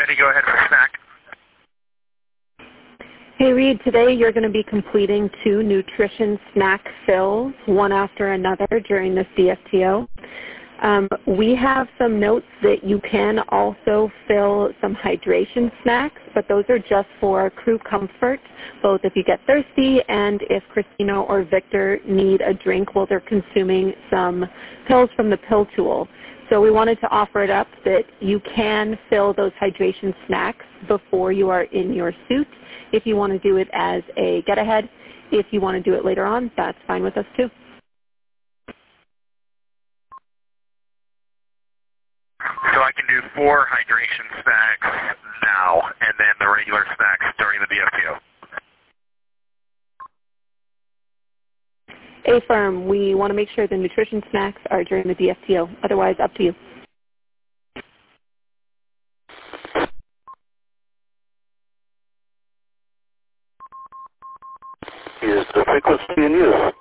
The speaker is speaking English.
ready to go ahead for snack. Hey Reed, today you're going to be completing 2 nutrition snack fills, one after another during this DFTO. We have some notes that you can also fill some hydration snacks, but those are just for crew comfort, both if you get thirsty and if Christina or Victor need a drink while they're consuming some pills from the pill tool. So we wanted to offer it up that you can fill those hydration snacks before you are in your suit. If you want to do it as a get-ahead, if you want to do it later on, that's fine with us too. So I can do 4 hydration snacks now, and then the regular snacks during the DFTO. Affirm, we want to make sure the nutrition snacks are during the DFTO. Otherwise, up to you. Is the frequency in use?